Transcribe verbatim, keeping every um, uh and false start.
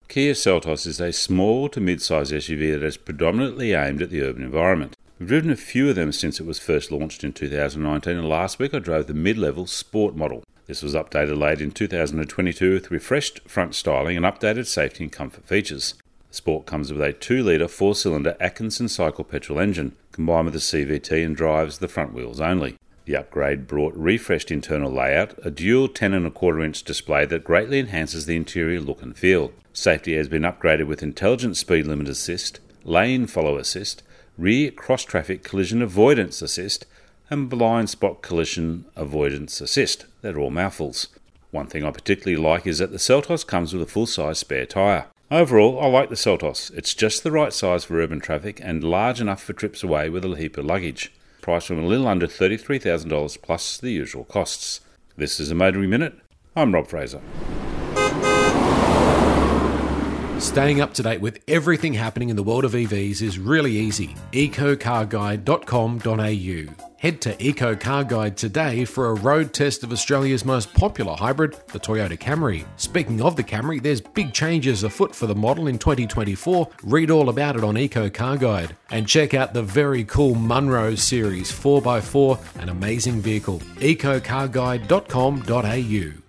Kia Seltos is a small to mid-size S U V that is predominantly aimed at the urban environment. We've driven a few of them since it was first launched in two thousand nineteen, and last week I drove the mid-level Sport model. This was updated late in two thousand twenty-two with refreshed front styling and updated safety and comfort features. The Sport comes with a two litre four-cylinder Atkinson cycle petrol engine, combined with a C V T, and drives the front wheels only. The upgrade brought refreshed internal layout, a dual ten and a quarter inch display that greatly enhances the interior look and feel. Safety has been upgraded with intelligent speed limit assist, lane follow assist, rear cross-traffic collision avoidance assist, and blind spot collision avoidance assist. They're all mouthfuls. One thing I particularly like is that the Seltos comes with a full-size spare tyre. Overall, I like the Seltos. It's just the right size for urban traffic and large enough for trips away with a heap of luggage. Priced from a little under thirty-three thousand dollars plus the usual costs. This is a Motoring Minute. I'm Rob Fraser. Staying up to date with everything happening in the world of E Vs is really easy. eco car guide dot com dot a u. Head to EcoCarGuide today for a road test of Australia's most popular hybrid, the Toyota Camry. Speaking of the Camry, there's big changes afoot for the model in twenty twenty-four. Read all about it on EcoCarGuide. And check out the very cool Munro Series four by four, an amazing vehicle. eco car guide dot com dot a u.